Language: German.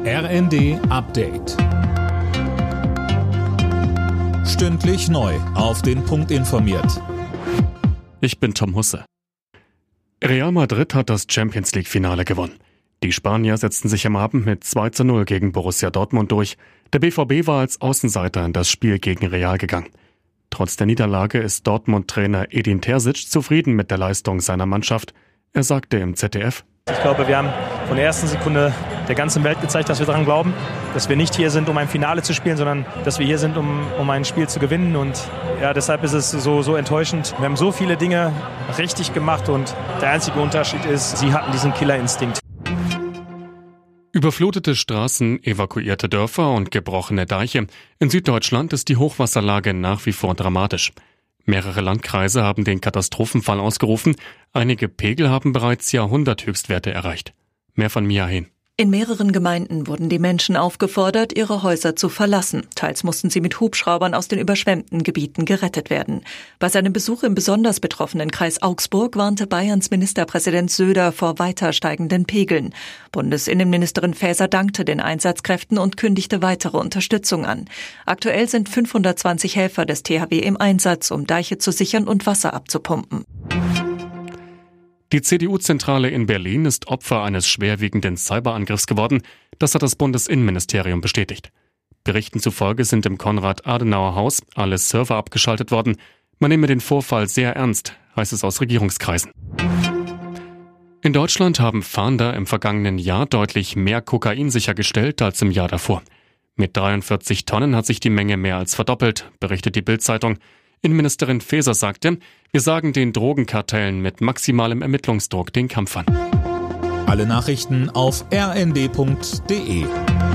RND Update. Stündlich neu auf den Punkt informiert. Ich bin Tom Husse. Real Madrid hat das Champions-League-Finale gewonnen. Die Spanier setzten sich am Abend mit 2:0 gegen Borussia Dortmund durch. Der BVB war als Außenseiter in das Spiel gegen Real gegangen. Trotz der Niederlage ist Dortmund-Trainer Edin Terzic zufrieden mit der Leistung seiner Mannschaft. Er sagte im ZDF: Ich glaube, wir haben von der ersten Sekunde der ganzen Welt gezeigt, dass wir daran glauben, dass wir nicht hier sind, um ein Finale zu spielen, sondern dass wir hier sind, um ein Spiel zu gewinnen. Und ja, deshalb ist es so enttäuschend. Wir haben so viele Dinge richtig gemacht und der einzige Unterschied ist, sie hatten diesen Killerinstinkt. Überflutete Straßen, evakuierte Dörfer und gebrochene Deiche. In Süddeutschland ist die Hochwasserlage nach wie vor dramatisch. Mehrere Landkreise haben den Katastrophenfall ausgerufen. Einige Pegel haben bereits Jahrhunderthöchstwerte erreicht. Mehr von Mia Hehn. In mehreren Gemeinden wurden die Menschen aufgefordert, ihre Häuser zu verlassen. Teils mussten sie mit Hubschraubern aus den überschwemmten Gebieten gerettet werden. Bei seinem Besuch im besonders betroffenen Kreis Augsburg warnte Bayerns Ministerpräsident Söder vor weiter steigenden Pegeln. Bundesinnenministerin Faeser dankte den Einsatzkräften und kündigte weitere Unterstützung an. Aktuell sind 520 Helfer des THW im Einsatz, um Deiche zu sichern und Wasser abzupumpen. Die CDU-Zentrale in Berlin ist Opfer eines schwerwiegenden Cyberangriffs geworden. Das hat das Bundesinnenministerium bestätigt. Berichten zufolge sind im Konrad-Adenauer-Haus alle Server abgeschaltet worden. Man nehme den Vorfall sehr ernst, heißt es aus Regierungskreisen. In Deutschland haben Fahnder im vergangenen Jahr deutlich mehr Kokain sichergestellt als im Jahr davor. Mit 43 Tonnen hat sich die Menge mehr als verdoppelt, berichtet die Bild-Zeitung. Innenministerin Faeser sagte: Wir sagen den Drogenkartellen mit maximalem Ermittlungsdruck den Kampf an. Alle Nachrichten auf rnd.de.